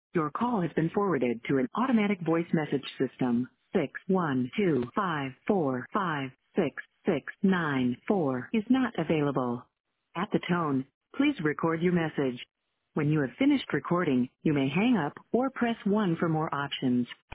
Your call has been forwarded to an automatic voice message system. 612-545-6694 is not available. At the tone, please record your message. When you have finished recording, you may hang up or press 1 for more options.